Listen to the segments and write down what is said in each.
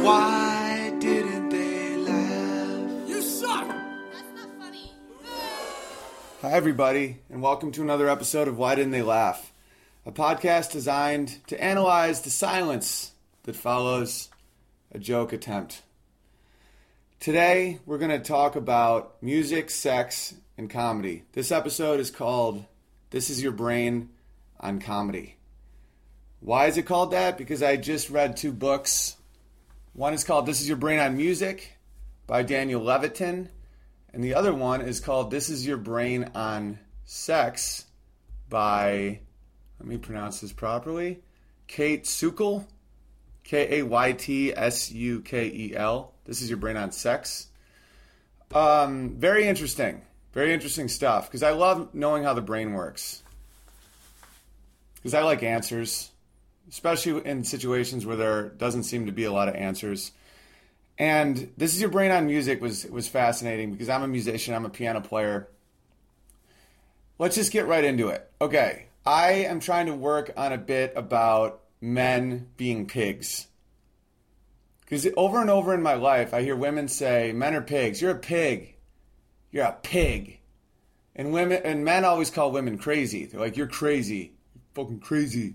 Why didn't they laugh? You suck! That's not funny. Hi, everybody, and welcome to another episode of Why Didn't They Laugh? A podcast designed to analyze the silence that follows a joke attempt. Today, we're going to talk about music, sex, and comedy. This episode is called This Is Your Brain on Comedy. Why is it called that? Because I just read two books. One is called This Is Your Brain on Music by Daniel Levitin. And the other one is called This Is Your Brain on Sex by, let me pronounce this properly, Kate Sukel, Kaytsukel. This Is Your Brain on Sex. Very interesting stuff, because I love knowing how the brain works. Because I like answers, especially in situations where there doesn't seem to be a lot of answers. And This Is Your Brain on Music was fascinating because I'm a musician, I'm a piano player. Let's just get right into it. Okay, I am trying to work on a bit about men being pigs. Because over and over in my life, I hear women say, men are pigs. You're a pig. You're a pig. And men always call women crazy. They're like, you're crazy. You're fucking crazy.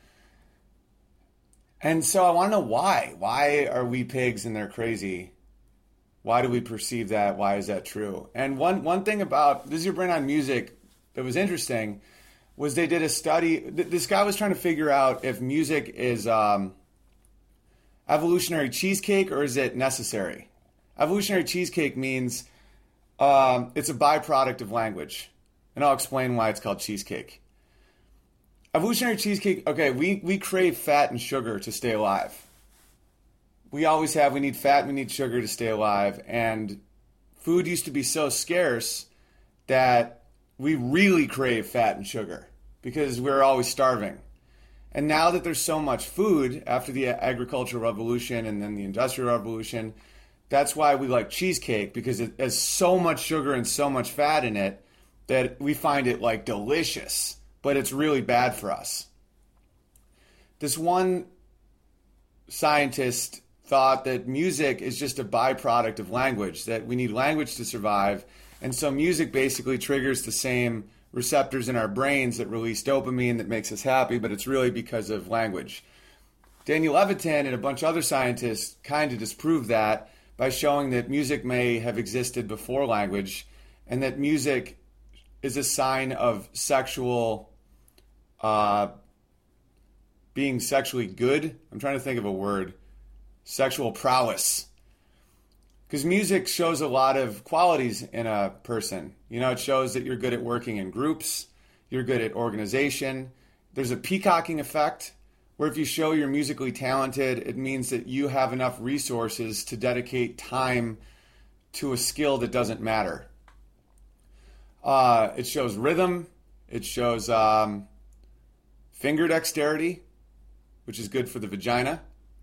And so I want to know why. Why are we pigs and they're crazy? Why do we perceive that? Why is that true? And one thing about This Is Your Brain on Music that was interesting was they did a study. This guy was trying to figure out if music is evolutionary cheesecake or is it necessary? Evolutionary cheesecake means it's a byproduct of language. And I'll explain why it's called cheesecake. Evolutionary cheesecake, okay, we crave fat and sugar to stay alive. We always have. We need fat and we need sugar to stay alive. And food used to be so scarce that we really crave fat and sugar because we're always starving. And now that there's so much food after the agricultural revolution and then the industrial revolution, that's why we like cheesecake, because it has so much sugar and so much fat in it that we find it like delicious. But it's really bad for us. This one scientist thought that music is just a byproduct of language, that we need language to survive. And so music basically triggers the same receptors in our brains that release dopamine that makes us happy, but it's really because of language. Daniel Levitin and a bunch of other scientists kind of disprove that by showing that music may have existed before language and that music is a sign of being sexually good. I'm trying to think of a word. Sexual prowess. Because music shows a lot of qualities in a person. You know, it shows that you're good at working in groups. You're good at organization. There's a peacocking effect where if you show you're musically talented, it means that you have enough resources to dedicate time to a skill that doesn't matter. It shows rhythm. It shows finger dexterity, which is good for the vagina.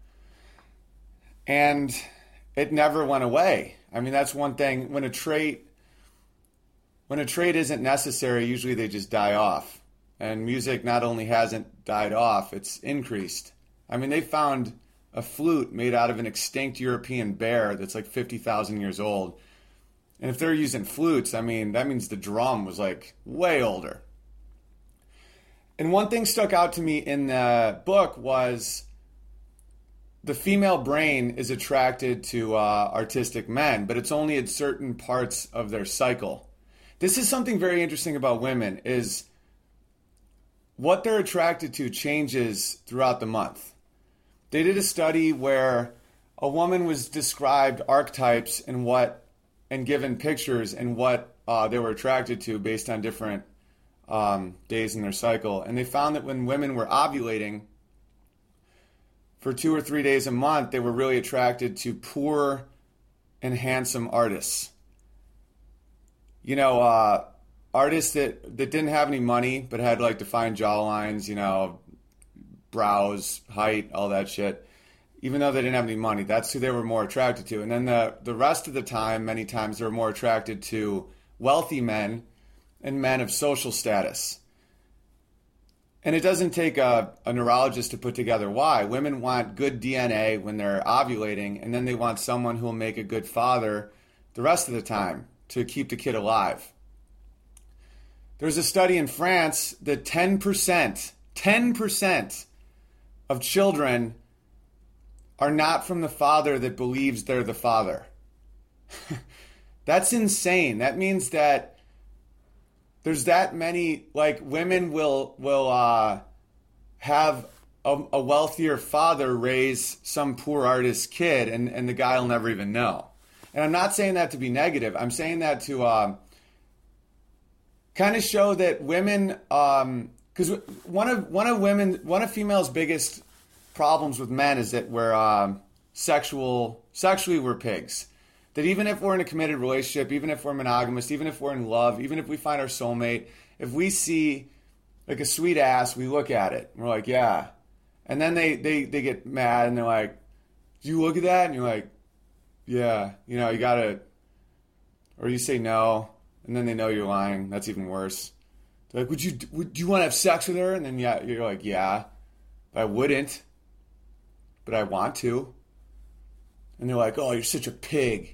And it never went away. I mean, that's one thing. When a trait isn't necessary, usually they just die off. And music not only hasn't died off, it's increased. I mean, they found a flute made out of an extinct European bear that's like 50,000 years old. And if they're using flutes, I mean, that means the drum was like way older. And one thing stuck out to me in the book was the female brain is attracted to artistic men, but it's only at certain parts of their cycle. This is something very interesting about women, is what they're attracted to changes throughout the month. They did a study where a woman was described archetypes and given pictures and what they were attracted to based on different days in their cycle. And they found that when women were ovulating for 2 or 3 days a month, they were really attracted to poor and handsome artists. You know, artists that didn't have any money but had like defined jawlines, you know, brows, height, all that shit. Even though they didn't have any money, that's who they were more attracted to. And then the rest of the time, many times, they were more attracted to wealthy men and men of social status. And it doesn't take a neurologist to put together why. Women want good DNA when they're ovulating, and then they want someone who will make a good father the rest of the time to keep the kid alive. There's a study in France that 10% of children are not from the father that believes they're the father. That's insane. That means that there's that many, like, women will have a wealthier father raise some poor artist's kid, and the guy will never even know. And I'm not saying that to be negative. I'm saying that to kind of show that women, because one of females' biggest problems with men is that we're sexually we're pigs. That even if we're in a committed relationship, even if we're monogamous, even if we're in love, even if we find our soulmate, if we see like a sweet ass, we look at it and we're like, yeah. And then they get mad and they're like, do you look at that? And you're like, yeah, you know, you gotta, or you say no, and then they know you're lying. That's even worse. They're like, do you want to have sex with her? And then yeah, you're like, yeah, but I wouldn't, but I want to. And they're like, oh, you're such a pig.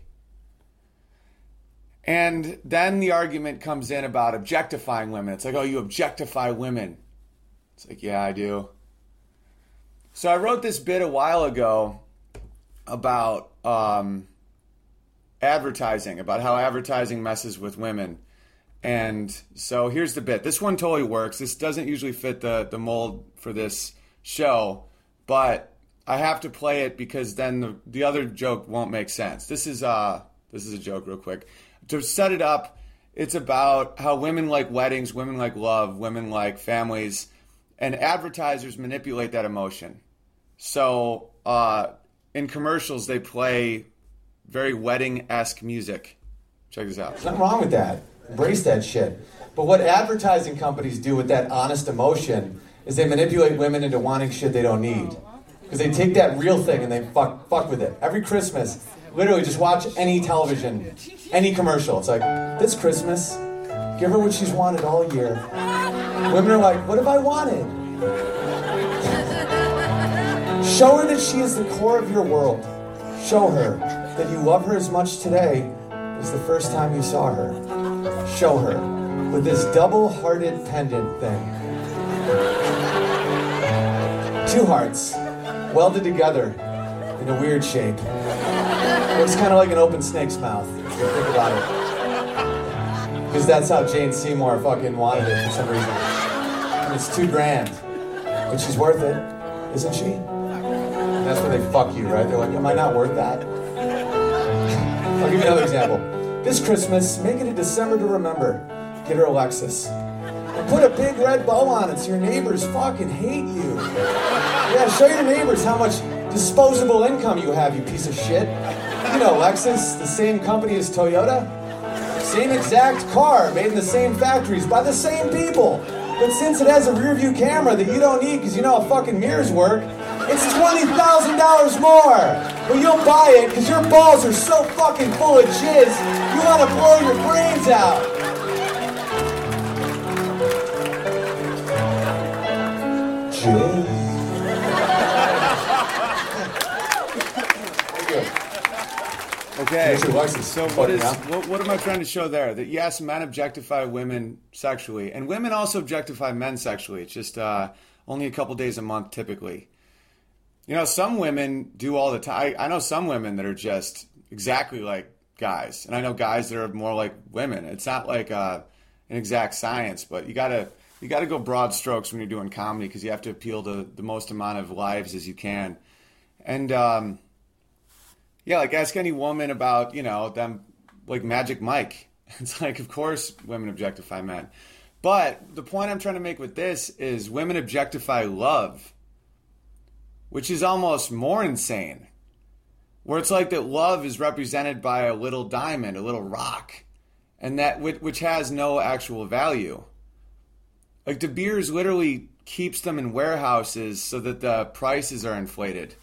And then the argument comes in about objectifying women. It's like, oh, you objectify women. It's like, yeah, I do. So I wrote this bit a while ago about advertising, about how advertising messes with women. And so here's the bit. This one totally works. This doesn't usually fit the mold for this show, but I have to play it because then the other joke won't make sense. This is a joke real quick. To set it up, it's about how women like weddings, women like love, women like families, and advertisers manipulate that emotion. So in commercials, they play very wedding-esque music. Check this out. There's nothing wrong with that. Embrace that shit. But what advertising companies do with that honest emotion is they manipulate women into wanting shit they don't need. Because they take that real thing and they fuck with it. Every Christmas, literally just watch any television, any commercial. It's like, this Christmas, give her what she's wanted all year. Women are like, what have I wanted? Show her that she is the core of your world. Show her that you love her as much today as the first time you saw her. Show her with this double-hearted pendant thing. Two hearts welded together in a weird shape. Looks kind of like an open snake's mouth, if you think about it. Because that's how Jane Seymour fucking wanted it for some reason. And it's $2,000. But she's worth it, isn't she? And that's where they fuck you, right? They're like, am I not worth that? I'll give you another example. This Christmas, make it a December to remember. Get her a Lexus. And put a big red bow on it so your neighbors fucking hate you. Yeah, show your neighbors how much disposable income you have, you piece of shit. You know, Lexus, the same company as Toyota. Same exact car, made in the same factories by the same people. But since it has a rear view camera that you don't need because you know how fucking mirrors work, it's $20,000 more. But you'll buy it because your balls are so fucking full of jizz, you want to blow your brains out. Jizz. Okay, so what am I trying to show there? That yes, men objectify women sexually, and women also objectify men sexually. It's just only a couple days a month typically. You know, some women do all the time. I know some women that are just exactly like guys, and I know guys that are more like women. It's not like an exact science, but you gotta go broad strokes when you're doing comedy because you have to appeal to the most amount of lives as you can, and yeah, like ask any woman about, you know, them, like Magic Mike. It's like, of course, women objectify men. But the point I'm trying to make with this is women objectify love, which is almost more insane. Where it's like that love is represented by a little diamond, a little rock, and that which has no actual value. Like De Beers literally keeps them in warehouses so that the prices are inflated.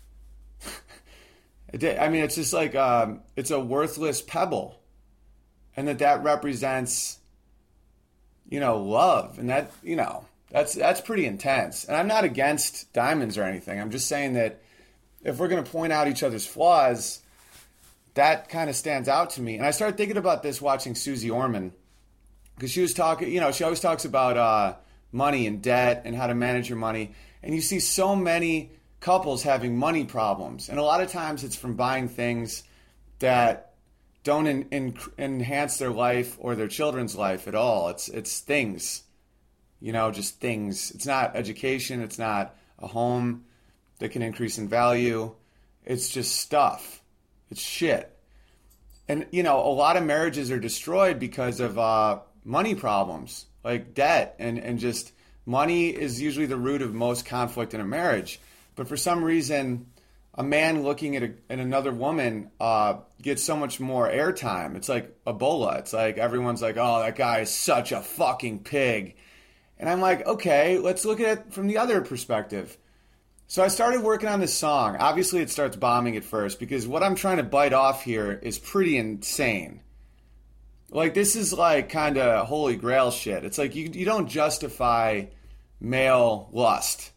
I mean, it's just like it's a worthless pebble, and that represents, you know, love, and that, you know, That's pretty intense. And I'm not against diamonds or anything. I'm just saying that if we're going to point out each other's flaws, that kind of stands out to me. And I started thinking about this watching Susie Orman, because she was talking, she always talks about money and debt and how to manage your money. And you see so many couples having money problems. And a lot of times it's from buying things that don't enhance their life or their children's life at all. It's things, just things. It's not education. It's not a home that can increase in value. It's just stuff. It's shit. And, a lot of marriages are destroyed because of money problems, like debt. And just money is usually the root of most conflict in a marriage. But for some reason, a man looking at another woman gets so much more airtime. It's like Ebola. It's like everyone's like, oh, that guy is such a fucking pig. And I'm like, okay, let's look at it from the other perspective. So I started working on this song. Obviously, it starts bombing at first because what I'm trying to bite off here is pretty insane. Like, this is like kind of holy grail shit. It's like you don't justify male lust.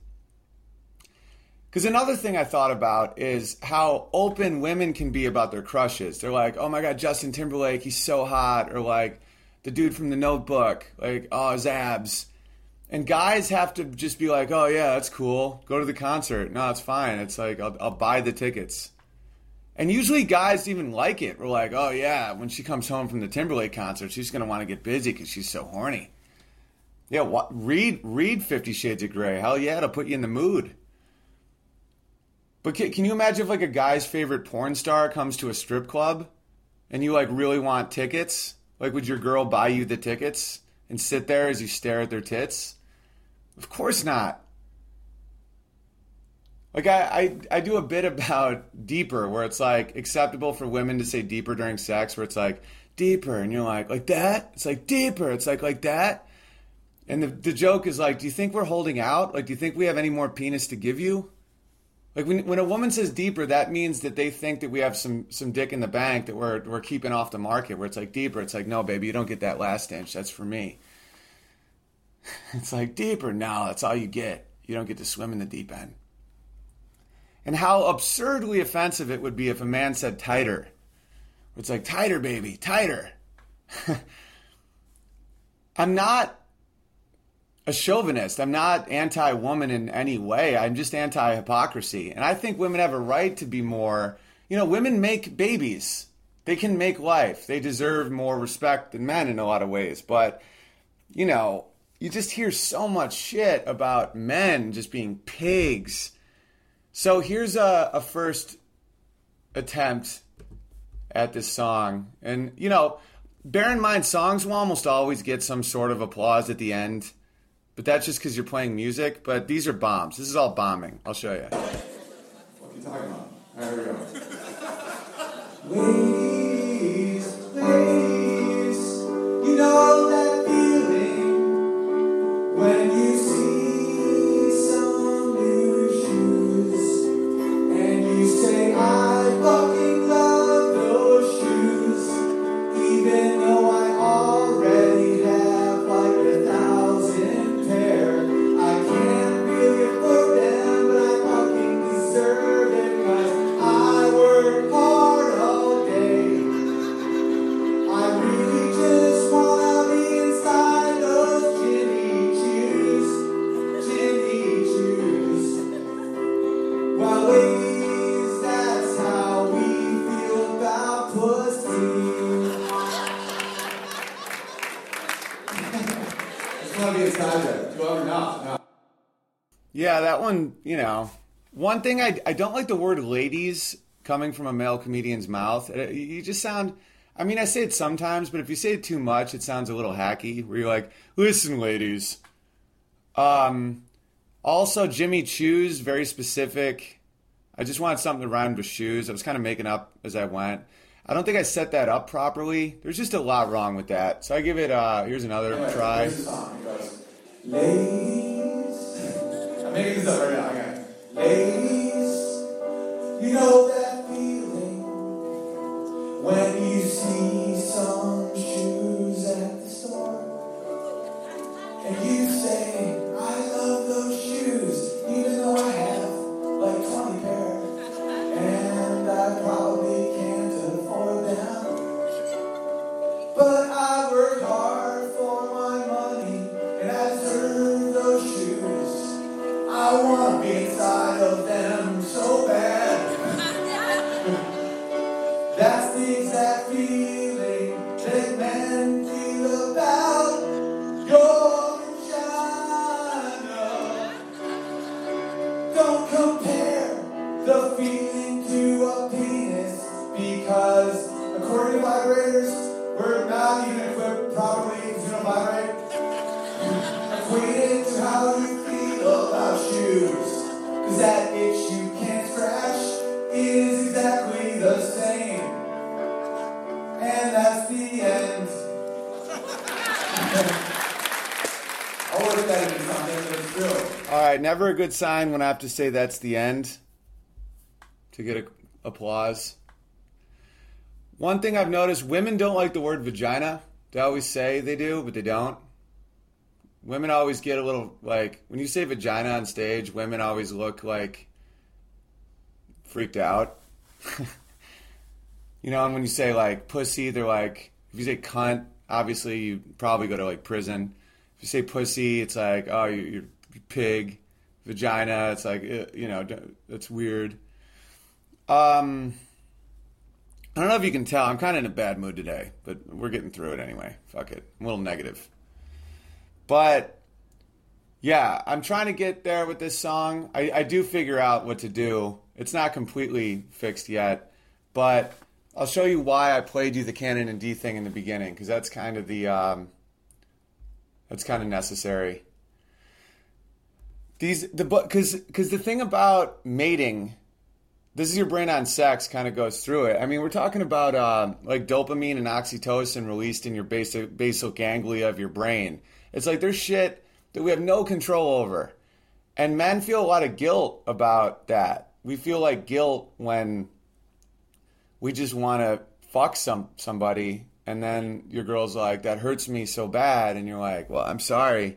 Because another thing I thought about is how open women can be about their crushes. They're like, oh my God, Justin Timberlake, he's so hot. Or like the dude from The Notebook, like, oh, his abs. And guys have to just be like, oh yeah, that's cool. Go to the concert. No, it's fine. It's like, I'll buy the tickets. And usually guys even like it. We're like, oh yeah, when she comes home from the Timberlake concert, she's going to want to get busy because she's so horny. Yeah, read 50 Shades of Grey. Hell yeah, it'll put you in the mood. But can you imagine if like a guy's favorite porn star comes to a strip club and you like really want tickets? Like, would your girl buy you the tickets and sit there as you stare at their tits? Of course not. Like I do a bit about deeper, where it's like acceptable for women to say deeper during sex, where it's like deeper, and you're like that? It's like deeper. It's like that. And the joke is like, do you think we're holding out? Like, do you think we have any more penis to give you? Like when a woman says deeper, that means that they think that we have some dick in the bank that we're keeping off the market, where it's like deeper. It's like, no, baby, you don't get that last inch. That's for me. It's like deeper. No, that's all you get. You don't get to swim in the deep end. And how absurdly offensive it would be if a man said tighter. It's like, tighter, baby, tighter. I'm not a chauvinist. I'm not anti-woman in any way. I'm just anti-hypocrisy. And I think women have a right to be more, women make babies. They can make life. They deserve more respect than men in a lot of ways. But, you just hear so much shit about men just being pigs. So here's a first attempt at this song. And, bear in mind, songs will almost always get some sort of applause at the end. But that's just because you're playing music. But these are bombs. This is all bombing. I'll show you. What are you talking about? All right, here we go. Ladies, ladies, you know that feeling when you see some new shoes and you say, I fucking love those shoes, even though I already have like 1,000 pair. I can't really afford them, but I fucking deserve it, 'cause I work hard all day. I really just wanna be inside those Jimmy Choos. Well, ladies, that's how we feel about pussy. Just want to be inside there. Do you ever know? No. Yeah, that one, One thing I don't like the word ladies coming from a male comedian's mouth. You just sound, I say it sometimes, but if you say it too much, it sounds a little hacky, where you're like, listen, ladies. Also, Jimmy Choos, very specific. I just wanted something to rhyme with shoes. I was kind of making up as I went. I don't think I set that up properly. There's just a lot wrong with that. So I give it, here's another try. Here's the song. It goes, ladies. I'm making this up right now. Okay. Ladies, you know that feeling when you see some shoes at the store and you say, the feeling to a penis because according to vibrators, we're not even equipped properly to vibrate. Equate it to how you feel about shoes, cause that itch you can't scratch is exactly the same. And that's the end. I'll work that into something, but it's true. All right, never a good sign when I have to say that's the end to get applause. One thing I've noticed, women don't like the word vagina. They always say they do, but they don't. Women always get a little, like, when you say vagina on stage, women always look, like, freaked out. You know, and when you say, like, pussy, they're like, if you say cunt, obviously you probably go to, like, prison. If you say pussy, it's like, oh, you're pig. Vagina, it's like, you know, that's weird. I don't know if you can tell. I'm kind of in a bad mood today, but we're getting through it anyway. Fuck it. I'm a little negative. But, yeah, I'm trying to get there with this song. I do figure out what to do. It's not completely fixed yet, but I'll show you why I played you the Canon and D thing in the beginning, because that's kind of that's kind of necessary. Because the thing about mating, this is your brain on sex, kind of goes through it. I mean, we're talking about like dopamine and oxytocin released in your basal ganglia of your brain. It's like there's shit that we have no control over. And men feel a lot of guilt about that. We feel like guilt when we just want to fuck somebody, and then your girl's like, that hurts me so bad, and you're like, well, I'm sorry.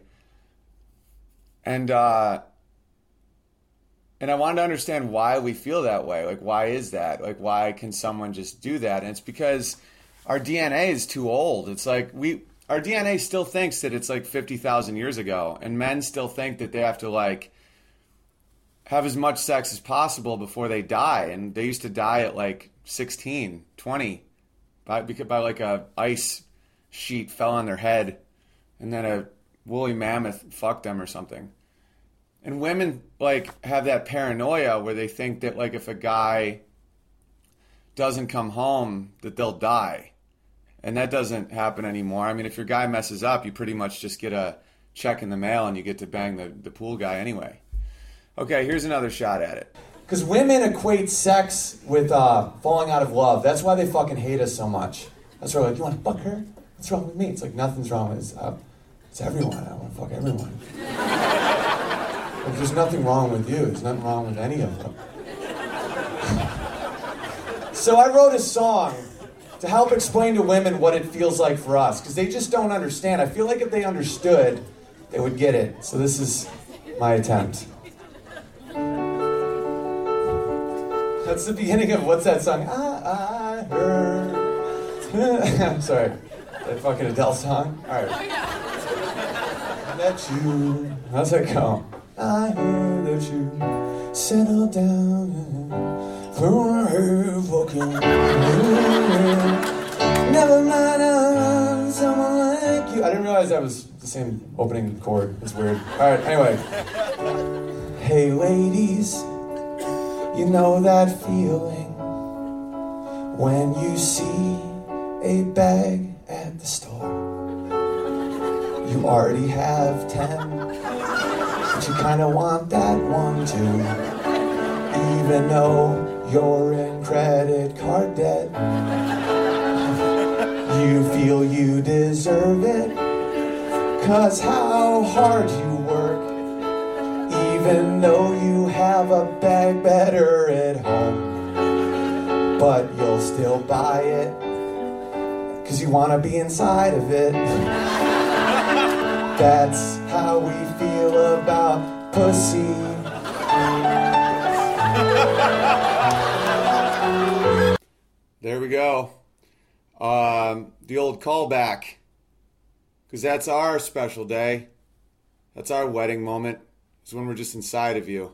And I wanted to understand why we feel that way. Like, why is that? Like, why can someone just do that? And it's because our DNA is too old. It's like our DNA still thinks that it's like 50,000 years ago, and men still think that they have to like have as much sex as possible before they die. And they used to die at like 16, 20, by like a ice sheet fell on their head, and then a woolly mammoth fucked them or something. And women like have that paranoia where they think that like if a guy doesn't come home that they'll die. And that doesn't happen anymore. I mean, if your guy messes up, you pretty much just get a check in the mail and you get to bang the pool guy anyway. Okay, here's another shot at it. Because women equate sex with falling out of love. That's why they fucking hate us so much. That's why they're like, you want to fuck her? What's wrong with me? It's like, nothing's wrong with us. It's everyone. I want to fuck everyone. Like, there's nothing wrong with you. There's nothing wrong with any of them. So I wrote a song to help explain to women what it feels like for us, because they just don't understand. I feel like if they understood, they would get it. So this is my attempt. That's the beginning of, what's that song? I heard. I'm sorry. That fucking Adele song? All right. That you. How's that go? I heard that you settled down for her fucking. Never mind, someone like you. I didn't realize that was the same opening chord. It's weird. All right, anyway. Hey, ladies, you know that feeling when you see a bag at the store. You already have 10, but you kind of want that one too, even though you're in credit card debt. You feel you deserve it, 'cause how hard you work, even though you have a bag better at home. But you'll still buy it, 'cause you want to be inside of it. That's how we feel about pussy. There we go. The old callback. Because that's our special day. That's our wedding moment. It's when we're just inside of you.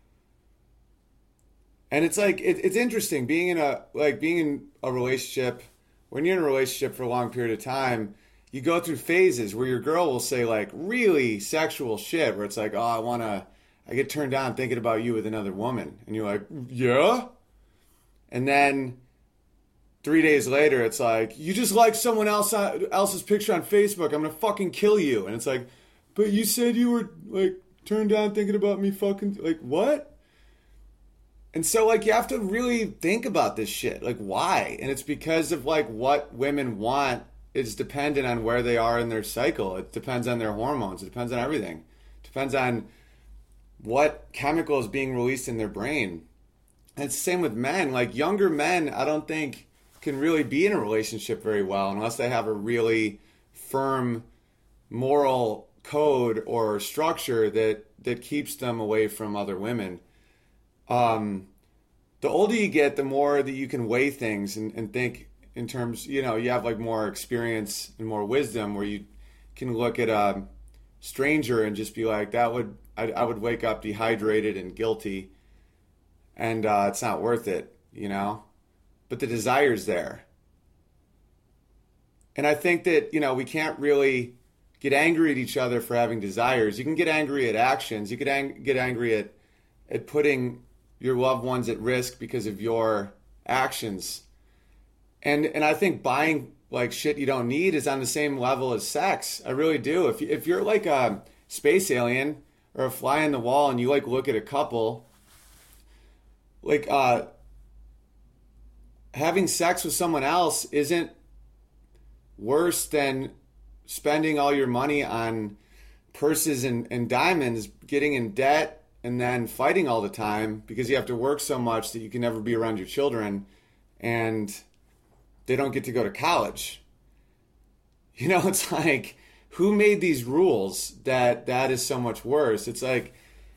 And it's like, it's interesting being in a relationship. When you're in a relationship for a long period of time, you go through phases where your girl will say like really sexual shit where it's like, oh, I want I get turned on thinking about you with another woman. And you're like, yeah? And then 3 days later, it's like, you just like someone else's picture on Facebook. I'm going to fucking kill you. And it's like, but you said you were, like, turned on thinking about me fucking, like, what? And so, like, you have to really think about this shit. Like, why? And it's because of, like, what women want is dependent on where they are in their cycle. It depends on their hormones. It depends on everything. It depends on what chemical is being released in their brain. And it's the same with men. Like, younger men, I don't think can really be in a relationship very well unless they have a really firm moral code or structure that keeps them away from other women. The older you get, the more that you can weigh things and think in terms, you know, you have like more experience and more wisdom where you can look at a stranger and just be like, I would wake up dehydrated and guilty, and it's not worth it, you know? But the desire's there. And I think that, you know, we can't really get angry at each other for having desires. You can get angry at actions. You could get angry at putting your loved ones at risk because of your actions. And I think buying like shit you don't need is on the same level as sex. I really do. If you're like a space alien or a fly on the wall and you like look at a couple, like having sex with someone else isn't worse than spending all your money on purses and diamonds, getting in debt, and then fighting all the time because you have to work so much that you can never be around your children and they don't get to go to college. You know, it's like, who made these rules that is so much worse? It's like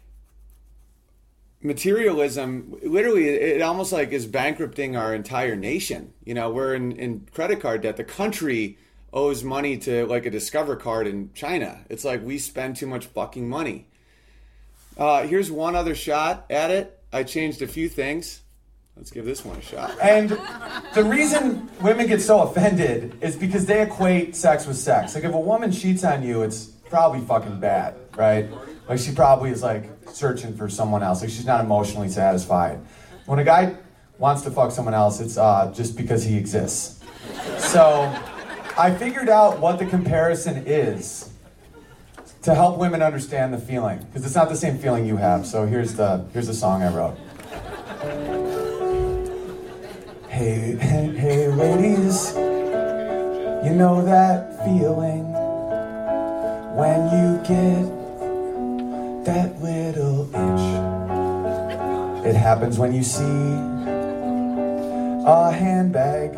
materialism, literally, it almost like is bankrupting our entire nation. You know, we're in credit card debt. The country owes money to like a Discover card in China. It's like we spend too much fucking money. Here's one other shot at it. I changed a few things. Let's give this one a shot. And the reason women get so offended is because they equate sex with sex. Like if a woman cheats on you, it's probably fucking bad, right? Like she probably is like searching for someone else. Like she's not emotionally satisfied. When a guy wants to fuck someone else, it's just because he exists. So I figured out what the comparison is to help women understand the feeling, because it's not the same feeling you have. So here's the song I wrote. Hey, hey, ladies, you know that feeling when you get that little itch. It happens when you see a handbag,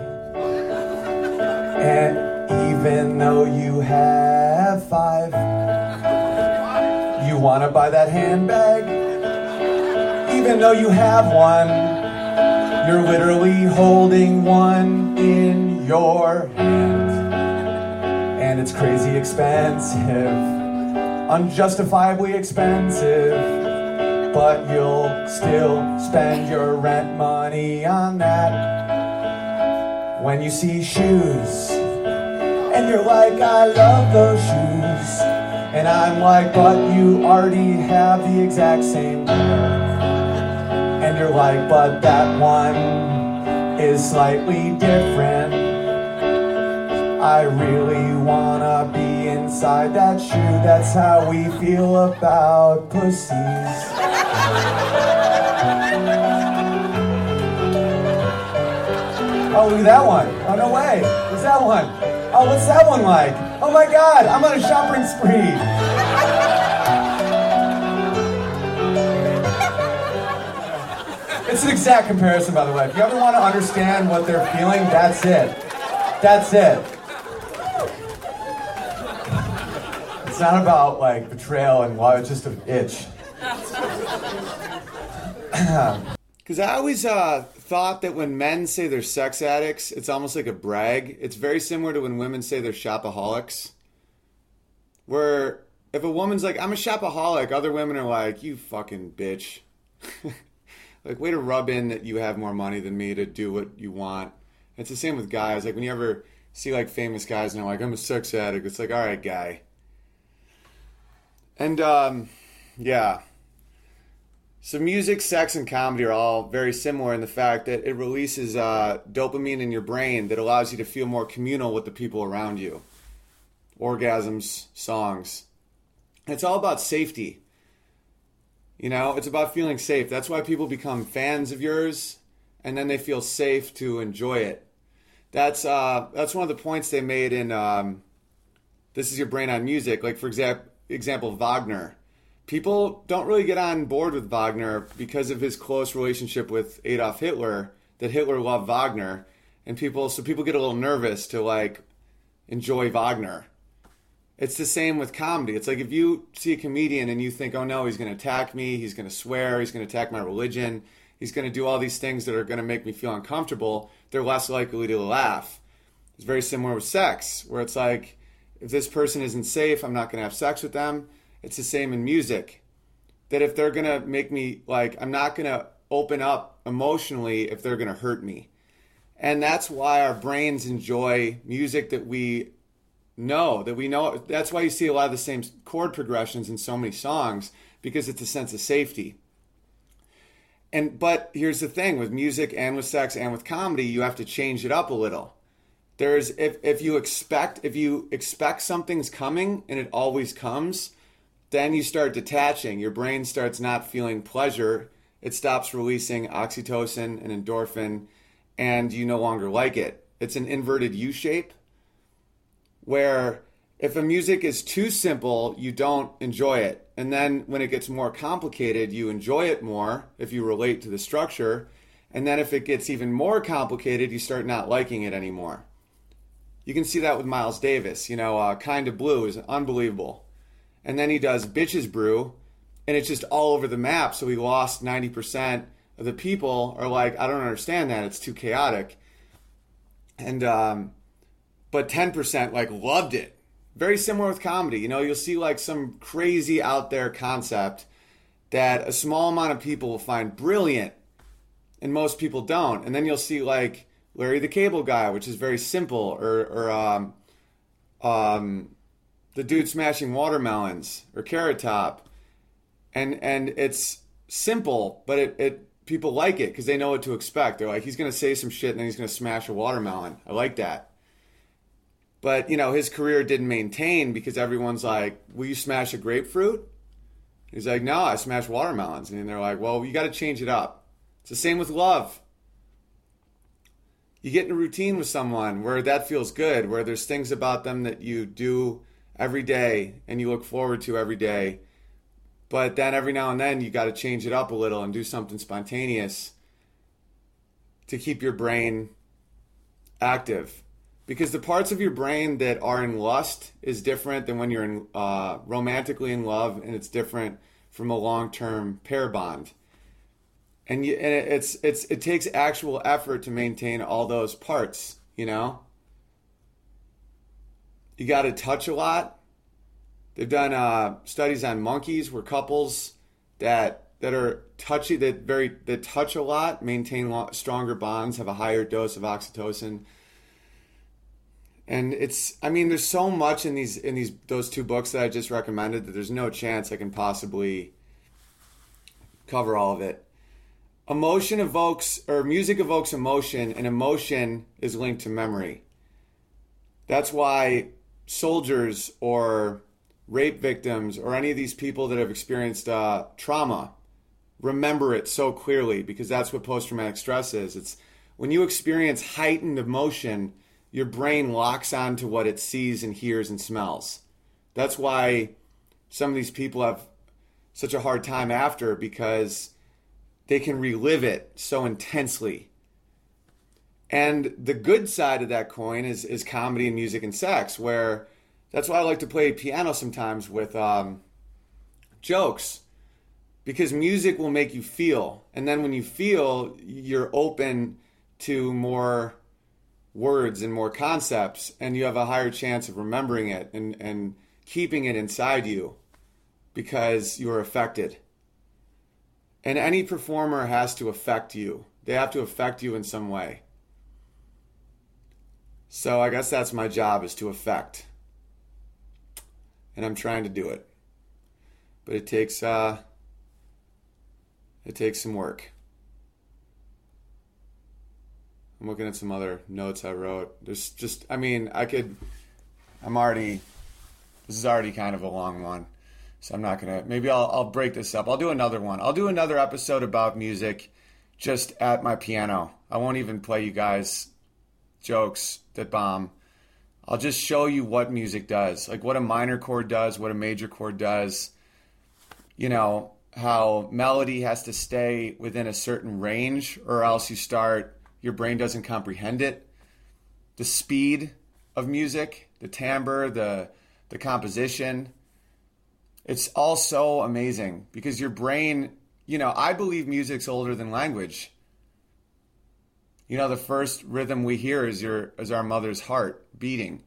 and even though you have 5, you wanna buy that handbag, even though you have one. You're literally holding one in your hand, and it's crazy expensive, unjustifiably expensive, but you'll still spend your rent money on that. When you see shoes, and you're like, I love those shoes, and I'm like, but you already have the exact same pair. And you're like, but that one is slightly different. I really wanna be inside that shoe. That's how we feel about pussies. Oh, look at that one. Oh, no way. What's that one? Oh, what's that one like? Oh my God, I'm on a shopping spree. It's an exact comparison, by the way. If you ever want to understand what they're feeling, that's it. That's it. It's not about, like, betrayal and love. It's just an itch. Because I always thought that when men say they're sex addicts, it's almost like a brag. It's very similar to when women say they're shopaholics. Where if a woman's like, I'm a shopaholic, other women are like, you fucking bitch. Like, way to rub in that you have more money than me to do what you want. It's the same with guys. Like, when you ever see, like, famous guys and they're like, I'm a sex addict, it's like, all right, guy. And, yeah. So music, sex, and comedy are all very similar in the fact that it releases dopamine in your brain that allows you to feel more communal with the people around you. Orgasms, songs. It's all about safety. You know, it's about feeling safe. That's why people become fans of yours, and then they feel safe to enjoy it. That's one of the points they made in This Is Your Brain on Music. Like, for example, Wagner. People don't really get on board with Wagner because of his close relationship with Adolf Hitler, that Hitler loved Wagner, and people get a little nervous to like enjoy Wagner. It's the same with comedy. It's like if you see a comedian and you think, oh no, he's going to attack me, he's going to swear, he's going to attack my religion, he's going to do all these things that are going to make me feel uncomfortable, they're less likely to laugh. It's very similar with sex, where it's like, if this person isn't safe, I'm not going to have sex with them. It's the same in music. That if they're going to make me, like, I'm not going to open up emotionally if they're going to hurt me. And that's why our brains enjoy music that we know. That's why you see a lot of the same chord progressions in so many songs, because it's a sense of safety. But here's the thing, with music and with sex and with comedy, you have to change it up a little. If you expect something's coming and it always comes, then you start detaching. Your brain starts not feeling pleasure. It stops releasing oxytocin and endorphin, and you no longer like it. It's an inverted U shape, where if a music is too simple, you don't enjoy it. And then when it gets more complicated, you enjoy it more if you relate to the structure. And then if it gets even more complicated, you start not liking it anymore. You can see that with Miles Davis. Kind of Blue is unbelievable. And then he does Bitches Brew, and it's just all over the map. So he lost 90% of the people are like, I don't understand that. It's too chaotic. And but 10% like loved it. Very similar with comedy. You'll see like some crazy out there concept that a small amount of people will find brilliant, and most people don't. And then you'll see like Larry the Cable Guy, which is very simple, or the dude smashing watermelons, or Carrot Top, and it's simple, but it people like it because they know what to expect. They're like, he's going to say some shit and then he's going to smash a watermelon. I like that. But his career didn't maintain because everyone's like, will you smash a grapefruit? He's like, no, I smash watermelons. And they're like, well, you got to change it up. It's the same with love. You get in a routine with someone where that feels good, where there's things about them that you do every day and you look forward to every day. But then every now and then you got to change it up a little and do something spontaneous to keep your brain active. Because the parts of your brain that are in lust is different than when you're in romantically in love, and it's different from a long-term pair bond. And it takes actual effort to maintain all those parts, You got to touch a lot. They've done studies on monkeys where couples that are touchy, that touch a lot, maintain stronger bonds, have a higher dose of oxytocin. And there's so much in those two books that I just recommended that there's no chance I can possibly cover all of it. Music evokes emotion, and emotion is linked to memory. That's why soldiers or rape victims or any of these people that have experienced trauma remember it so clearly, because that's what post-traumatic stress is. It's when you experience heightened emotion, your brain locks on to what it sees and hears and smells. That's why some of these people have such a hard time after, because they can relive it so intensely. And the good side of that coin is comedy and music and sex, where that's why I like to play piano sometimes with jokes, because music will make you feel. And then when you feel, you're open to more words and more concepts, and you have a higher chance of remembering it and keeping it inside you because you're affected. And any performer has to affect you. They have to affect you in some way. So I guess that's my job, is to affect. And I'm trying to do it. But it takes It takes some work. I'm looking at some other notes I wrote. There's just, I mean, this is already kind of a long one. So I'm not going to, maybe I'll break this up. I'll do another one. I'll do another episode about music just at my piano. I won't even play you guys jokes that bomb. I'll just show you what music does, like what a minor chord does, what a major chord does, you know, how melody has to stay within a certain range or else your brain doesn't comprehend it. The speed of music, the timbre, the composition. It's all so amazing because your brain, you know, I believe music's older than language. You know, the first rhythm we hear is our mother's heart beating.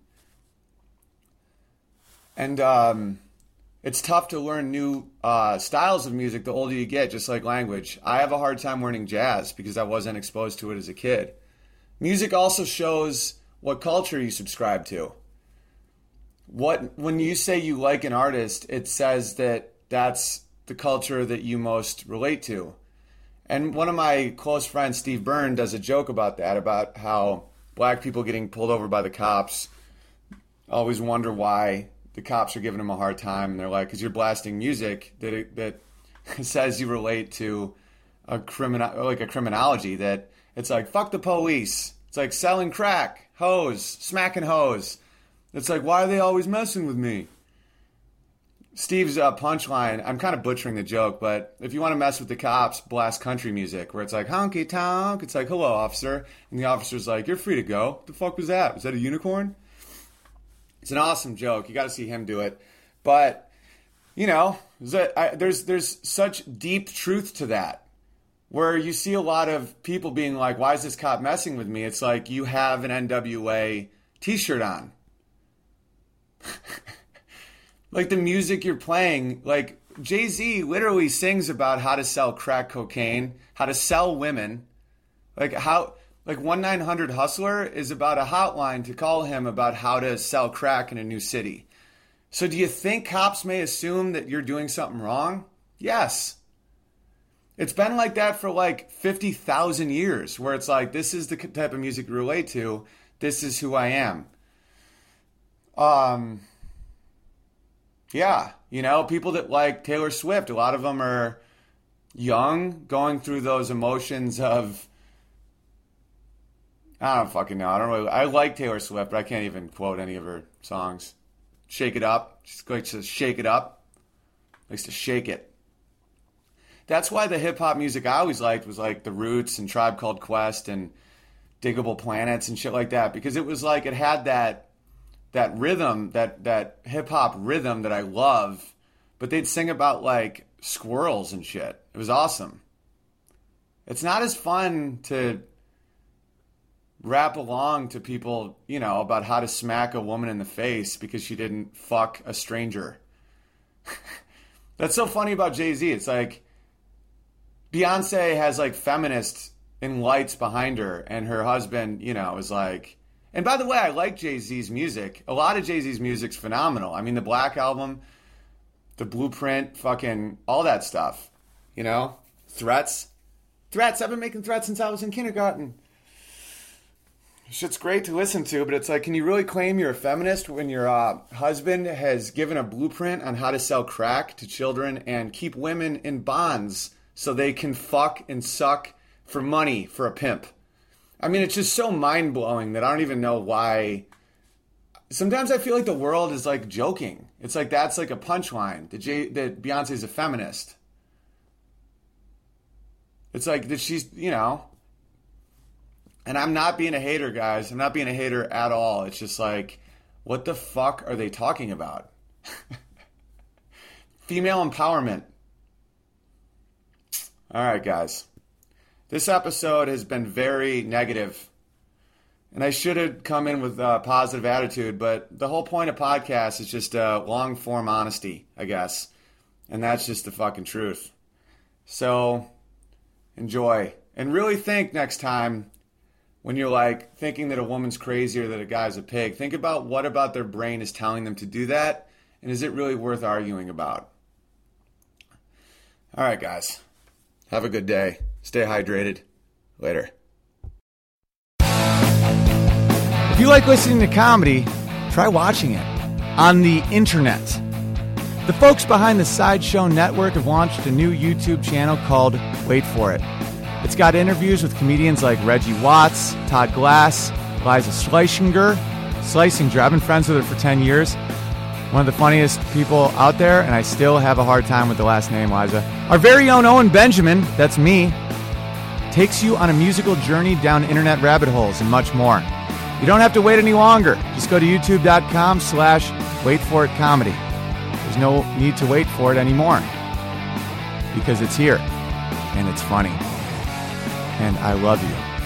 And it's tough to learn new styles of music the older you get, just like language. I have a hard time learning jazz because I wasn't exposed to it as a kid. Music also shows what culture you subscribe to. When you say you like an artist, it says that that's the culture that you most relate to. And one of my close friends, Steve Byrne, does a joke about that, about how black people getting pulled over by the cops always wonder why the cops are giving them a hard time. And they're like, because you're blasting music that says you relate to a criminology, that it's like, fuck the police. It's like selling crack, hoes, smacking hoes. It's like, why are they always messing with me? Steve's punchline, I'm kind of butchering the joke, but if you want to mess with the cops, blast country music, where it's like, honky tonk. It's like, hello, officer. And the officer's like, you're free to go. What the fuck was that? Was that a unicorn? It's an awesome joke. You got to see him do it. But, you know, there's such deep truth to that, where you see a lot of people being like, why is this cop messing with me? It's like you have an NWA t-shirt on. Like the music you're playing, like Jay-Z literally sings about how to sell crack cocaine, how to sell women, like 1-900-HUSTLER is about a hotline to call him about how to sell crack in a new city. So do you think cops may assume that you're doing something wrong? Yes. It's been like that for like 50,000 years, where it's like, this is the type of music you relate to. This is who I am. Yeah, you know, people that like Taylor Swift, a lot of them are young, going through those emotions of, I don't fucking know. I like Taylor Swift, but I can't even quote any of her songs. Shake It Up. She likes to shake it up. Likes to shake it. That's why the hip-hop music I always liked was like The Roots and Tribe Called Quest and Diggable Planets and shit like that, because it was like, it had that rhythm, that hip-hop rhythm that I love, but they'd sing about like squirrels and shit. It was awesome. It's not as fun to rap along to people, you know, about how to smack a woman in the face because she didn't fuck a stranger. That's so funny about Jay-Z. It's like Beyonce has like feminists in lights behind her, and her husband, you know, is like... And by the way, I like Jay-Z's music. A lot of Jay-Z's music's phenomenal. I mean, the Black Album, the Blueprint, fucking all that stuff. You know? Threats. I've been making threats since I was in kindergarten. Shit's great to listen to, but it's like, can you really claim you're a feminist when your husband has given a blueprint on how to sell crack to children and keep women in bonds so they can fuck and suck for money for a pimp? I mean, it's just so mind-blowing that I don't even know why. Sometimes I feel like the world is like joking. It's like, that's like a punchline, that Beyonce's a feminist. It's like that she's, you know, and I'm not being a hater, guys. I'm not being a hater at all. It's just like, what the fuck are they talking about? Female empowerment. All right, guys. This episode has been very negative, and I should have come in with a positive attitude, but the whole point of podcasts is just long-form honesty, I guess, and that's just the fucking truth. So, enjoy, and really think next time when you're like thinking that a woman's crazy or that a guy's a pig, think about what about their brain is telling them to do that, and is it really worth arguing about? All right, guys. Have a good day. Stay hydrated. Later. If you like listening to comedy, try watching it on the internet. The folks behind the Sideshow Network have launched a new YouTube channel called Wait For It. It's got interviews with comedians like Reggie Watts, Todd Glass, Liza Schlesinger. I've been friends with her for 10 years. One of the funniest people out there, and I still have a hard time with the last name, Liza. Our very own Owen Benjamin, that's me, takes you on a musical journey down internet rabbit holes and much more. You don't have to wait any longer. Just go to youtube.com/waitforitcomedy. There's no need to wait for it anymore because it's here and it's funny. And I love you.